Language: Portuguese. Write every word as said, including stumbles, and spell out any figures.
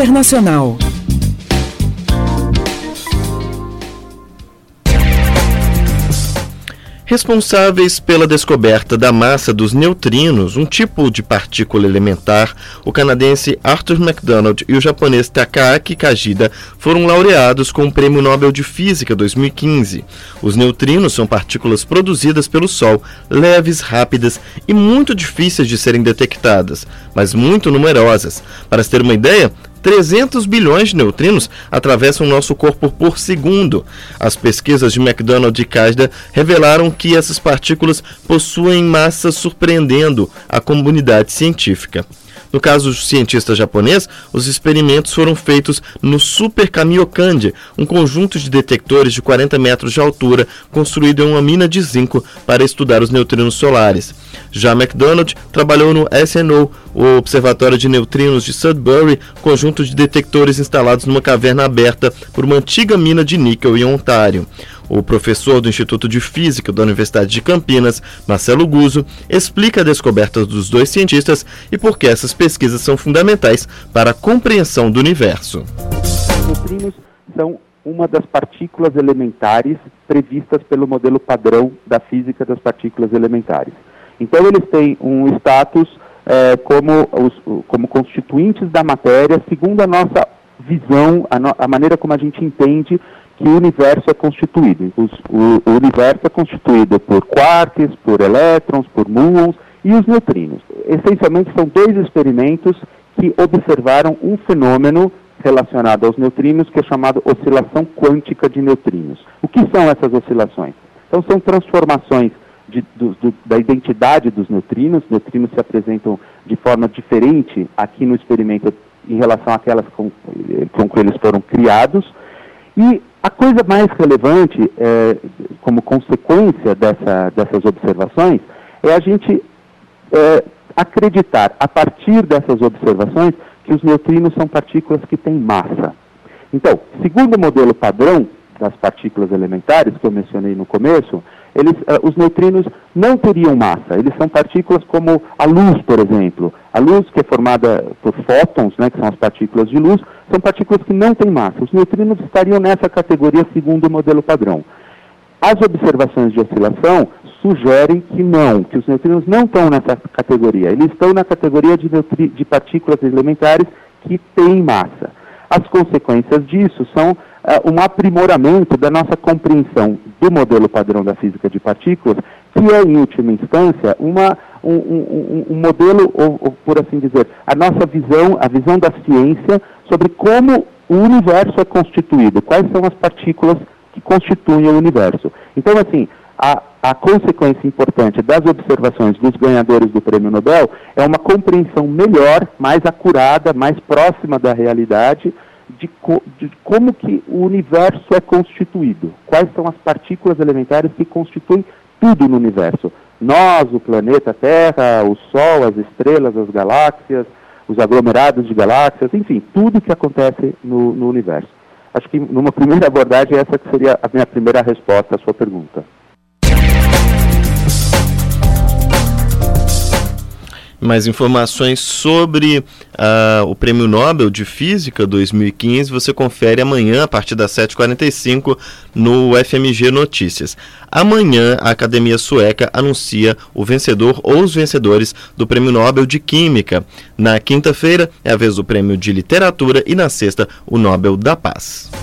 Internacional. Responsáveis pela descoberta da massa dos neutrinos, um tipo de partícula elementar, o canadense Arthur MacDonald e o japonês Takaaki Kajida foram laureados com o Prêmio Nobel de Física dois mil e quinze. Os neutrinos são partículas produzidas pelo Sol, leves, rápidas e muito difíceis de serem detectadas, mas muito numerosas. Para se ter uma ideia, trezentos bilhões de neutrinos atravessam nosso corpo por segundo. As pesquisas de MacDonald e Kajida revelaram que essas partículas possuem massa surpreendendo a comunidade científica. No caso do cientista japonês, os experimentos foram feitos no Super Kamiokande, um conjunto de detectores de quarenta metros de altura construído em uma mina de zinco para estudar os neutrinos solares. Já MacDonald trabalhou no S N O, o Observatório de Neutrinos de Sudbury, conjunto de detectores instalados numa caverna aberta por uma antiga mina de níquel em Ontário. O professor do Instituto de Física da Universidade de Campinas, Marcelo Guzzo, explica a descoberta dos dois cientistas e por que essas pesquisas são fundamentais para a compreensão do universo. Os neutrinos são uma das partículas elementares previstas pelo modelo padrão da física das partículas elementares. Então eles têm um status é, como, os, como constituintes da matéria, segundo a nossa visão, a, no, a maneira como a gente entende que o universo é constituído. Os, o, o universo é constituído por quarks, por elétrons, por muons e os neutrinos. Essencialmente são dois experimentos que observaram um fenômeno relacionado aos neutrinos que é chamado oscilação quântica de neutrinos. O que são essas oscilações? Então são transformações de, do, do, da identidade dos neutrinos. Neutrinos se apresentam de forma diferente aqui no experimento em relação àquelas com, com que eles foram criados. E a coisa mais relevante, é, como consequência dessa, dessas observações, é a gente é, acreditar, a partir dessas observações, que os neutrinos são partículas que têm massa. Então, segundo o modelo padrão das partículas elementares, que eu mencionei no começo, eles, uh, os neutrinos não teriam massa. Eles são partículas como a luz, por exemplo. A luz, que é formada por fótons, né, que são as partículas de luz, são partículas que não têm massa. Os neutrinos estariam nessa categoria segundo o modelo padrão. As observações de oscilação sugerem que não, que os neutrinos não estão nessa categoria. Eles estão na categoria de, neutri- de partículas elementares que têm massa. As consequências disso são uh, um aprimoramento da nossa compreensão do modelo padrão da física de partículas, que é, em última instância, uma, um, um, um modelo, ou, ou por assim dizer, a nossa visão, a visão da ciência sobre como o universo é constituído, quais são as partículas que constituem o universo. Então, assim, a, a consequência importante das observações dos ganhadores do Prêmio Nobel é uma compreensão melhor, mais acurada, mais próxima da realidade de, co, de como que o universo é constituído. Quais são as partículas elementares que constituem tudo no universo. Nós, o planeta Terra, o Sol, as estrelas, as galáxias, os aglomerados de galáxias, enfim, tudo que acontece no, no universo. Acho que, numa primeira abordagem, essa que seria a minha primeira resposta à sua pergunta. Mais informações sobre uh, o Prêmio Nobel de Física dois mil e quinze você confere amanhã, a partir das sete e quarenta e cinco, no F M G Notícias. Amanhã, a Academia Sueca anuncia o vencedor ou os vencedores do Prêmio Nobel de Química. Na quinta-feira, é a vez do Prêmio de Literatura e na sexta, o Nobel da Paz.